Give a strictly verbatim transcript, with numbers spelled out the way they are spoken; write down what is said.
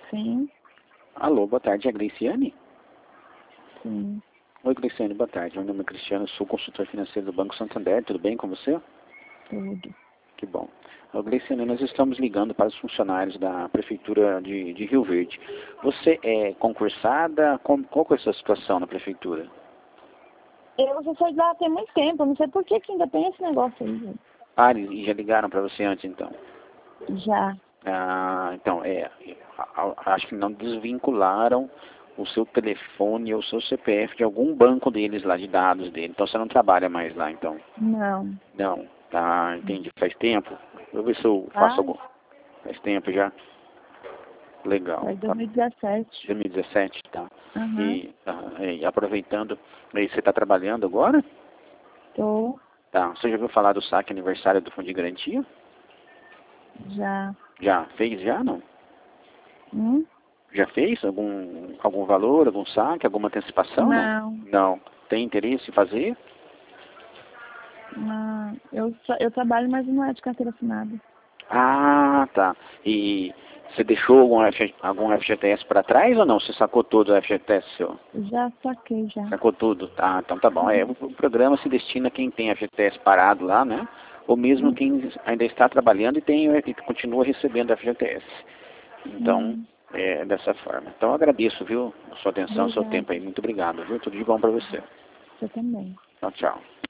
Sim, Alô, boa tarde, é a Gleiciane? sim, Oi, Gleiciane, boa tarde. Meu nome é Cristiano, sou consultor financeiro do Banco Santander. Tudo bem com você? tudo. Que bom. Ô, Gleiciane, nós estamos ligando para os funcionários da Prefeitura de, de Rio Verde. Você é concursada? Como, qual que é a sua situação na Prefeitura? Eu já saí de lá tem muito tempo, eu não sei por que que ainda tem esse negócio aí, gente. Ah, e já ligaram para você antes, então? Já. Ah, então, é, a- a- acho que não desvincularam o seu telefone ou o seu C P F de algum banco deles lá, de dados dele. Então você não trabalha mais lá, então? Não. Não, tá, entendi. Faz tempo? Eu vou ver se eu faço Faz, algum. Faz tempo já? Legal. faz Tá. dois mil e dezessete. dois mil e dezessete, tá. Aham. E, ah, e aproveitando, aí você está trabalhando agora? Tô. Tá. Você já ouviu falar do saque aniversário do Fundo de Garantia? Já. Já fez já, não? Hum? Já fez algum, algum valor, algum saque, alguma antecipação, não? Não. Não. Tem interesse em fazer? Não. Eu, tra- eu trabalho, mas não é de carteira assinada. Ah, tá. E você deixou algum, F, algum F G T S para trás ou não? Você sacou todo o F G T S seu? Já saquei, já. Sacou tudo? Tá, então tá bom. É, o, o programa se destina a quem tem F G T S parado lá, né? Ou mesmo Hum, quem ainda está trabalhando e, tem, e continua recebendo F G T S. Então, hum. é dessa forma. Então eu agradeço, viu? A sua atenção, seu Obrigada. tempo aí. Muito obrigado, viu? Tudo de bom para você. Você também. Tchau, tchau.